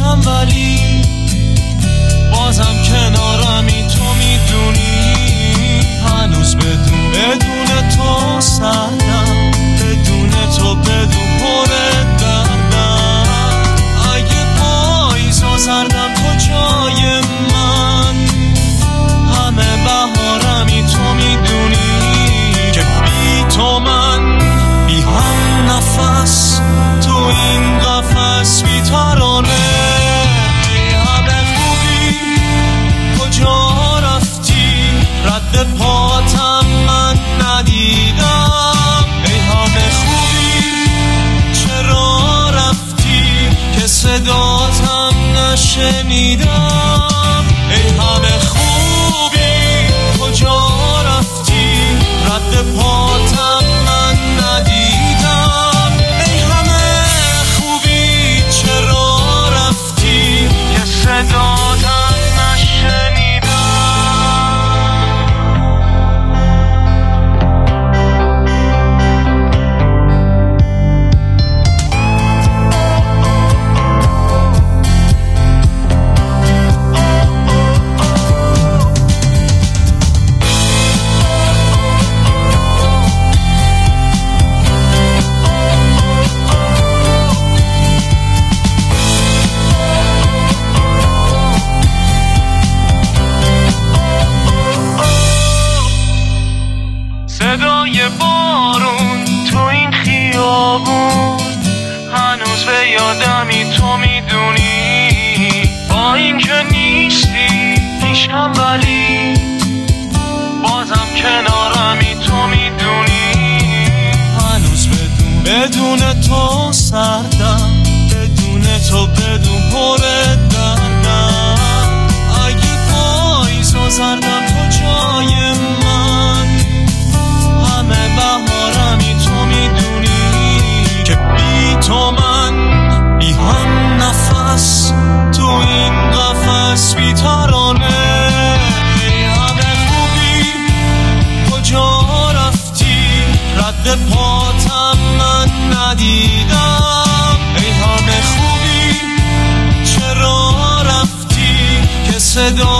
پیشم ولی بازم کنارمی. تو میدونی هنوز بدون تو سردم، بدون تو بدون پر دردم. اگه پاییز و زردم تو جای من، همه بهارمی. تو میدونی که بی تو من بی هم نفس، تو این قفس بی ترانه. همه خوبی کجا رفتی، رد پاتم من ندیدم. ای همه خوبی چرا رفتی که صداتم نشنیدم. ای همه خوبی کجا رفتی، رد پاتم من ندیدم. ای همه خوبی چرا رفتی که صداتم نشنیدم. صدای بارون تو این خیابون هنوز به یادمی. تو میدونی با این که نیستی پیشم ولی بازم کنارمی. تو میدونی هنوز بدون تو سردم، بدون تو بدون پر دردم. اگه پاییز و زردم تو جای من، همه بهارمی. تو میدونی که بی تو من بی هم نفس، تو این قفس بی ترانه. همه خوبی کجا رفتی، رد پاتم من ندیدم. ای همه خوبی چرا رفتی که صدا